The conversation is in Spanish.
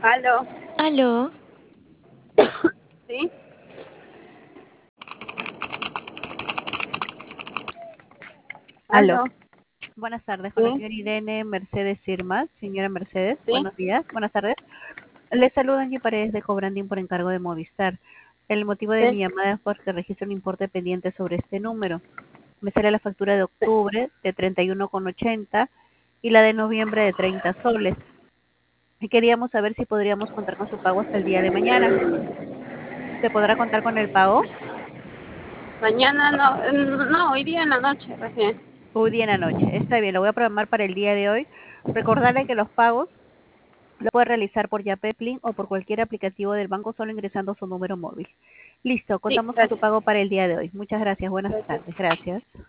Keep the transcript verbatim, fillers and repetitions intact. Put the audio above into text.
Aló, Aló, ¿sí? Aló. Aló, Buenas tardes, con la ¿sí? señora Irene Mercedes Sirma. Señora Mercedes, ¿Sí? buenos días, buenas tardes. Le saluda Angie Paredes de Cobranding por encargo de Movistar. El motivo de mi ¿Sí? llamada es porque registro un importe pendiente sobre este número. Me sale la factura de octubre de treinta y uno con ochenta y la de noviembre de treinta soles. Y queríamos saber si podríamos contar con su pago hasta el día de mañana. ¿Se podrá contar con el pago? Mañana no, eh, no, hoy día en la noche recién. Hoy día en la noche. Está bien, lo voy a programar para el día de hoy. Recordarle que los pagos lo puede realizar por Yapepli o por cualquier aplicativo del banco solo ingresando su número móvil. Listo, Sí, contamos con su gracias. pago para el día de hoy. Muchas gracias, buenas Gracias. tardes, gracias.